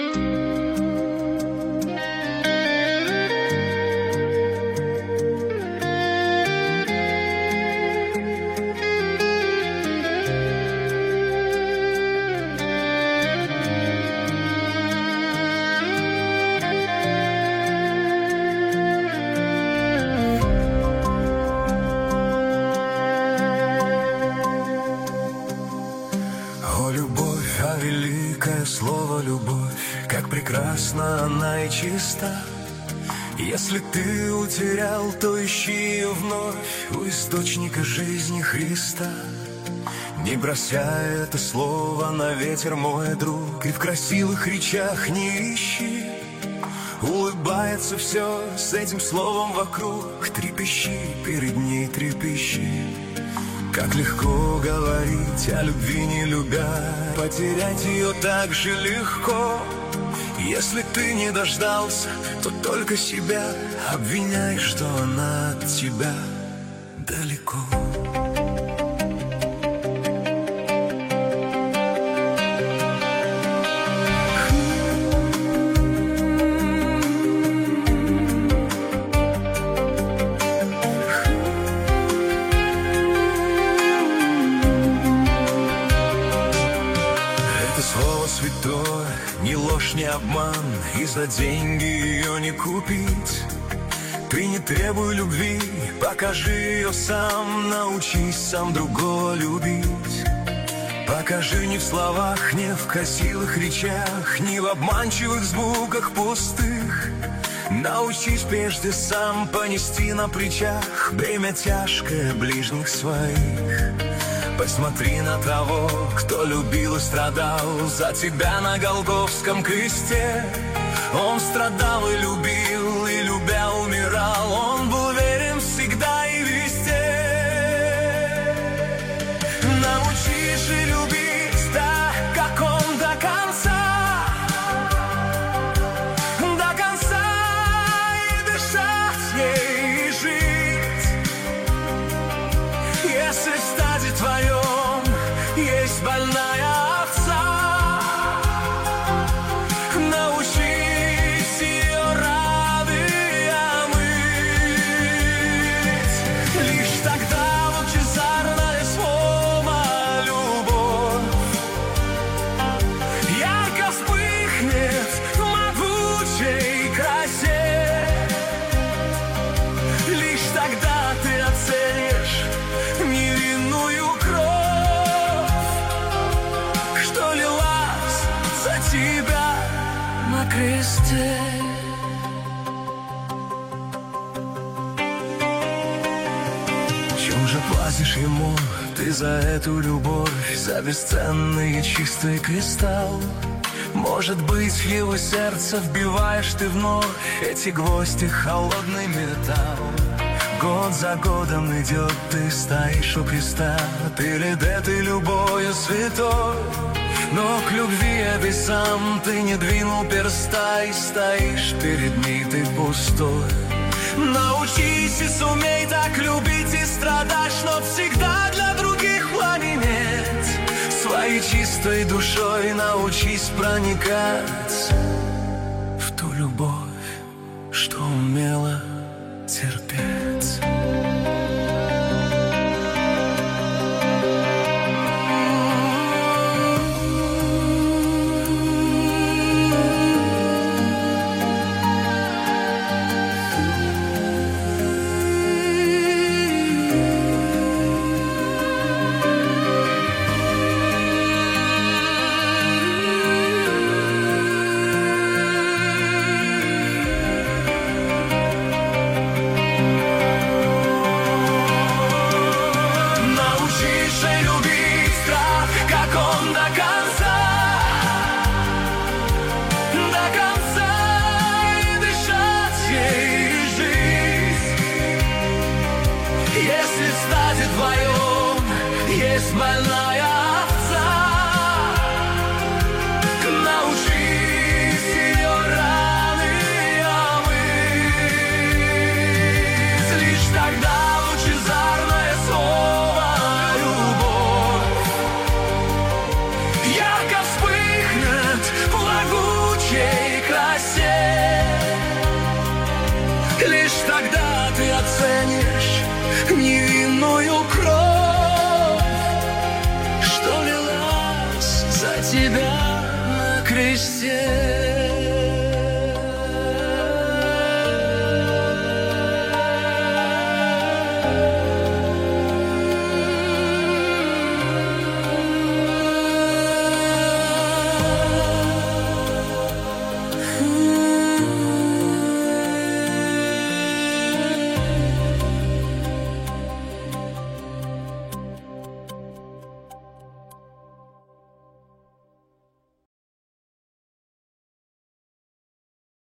Слово «любовь», как прекрасна она и чиста. Если ты утерял, то ищи ее вновь у источника жизни Христа. Не бросай это слово на ветер, мой друг, и в красивых речах не ищи. Улыбается все с этим словом вокруг, трепещи перед ней, трепещи. Как легко говорить о любви, не любя, потерять ее так же легко. Если ты не дождался, то только себя обвиняй, что она от тебя далеко. Ни ложь, ни обман, и за деньги ее не купить. Ты не требуй любви, покажи ее сам, научись сам другого любить. Покажи не в словах, не в красивых речах, не в обманчивых звуках пустых. Научись прежде сам понести на плечах бремя тяжкое ближних своих. Посмотри на того, кто любил и страдал за тебя на Голгофском кресте. Он страдал и любил, и любя умирал. Он был верен всегда и везде. Научись же любить так, как он до конца. До конца и дышать ей, и жить. Если в стаде твоем есть больная овца, научись ее раны омыть. Лишь тогда лучезарное слово «любовь» ярко вспыхнет в могучей красе. Лишь тогда ты оценишь невинную кровь, что лилась за тебя на кресте. Чем же платишь ему ты за эту любовь, за бесценный и чистый кристалл? Может быть, в его сердце вбиваешь ты вновь эти гвозди, холодный металл. Год за годом идет, ты стоишь у креста, ты лед этой любовью святой. Но к любви этой сам ты не двинул перста, и стоишь перед ней ты пустой. Научись и сумей так любить и страдать, чтоб всегда для других пламенеть. Своей чистой душой научись проникать в ту любовь, что умела терпеть. Больная овца, научись ее раны омыть. Лишь тогда лучезарное слово «любовь» ярко вспыхнет в могучей чьей красе. Лишь тогда ты оценишь невинную кровь, что лилась за тебя на кресте.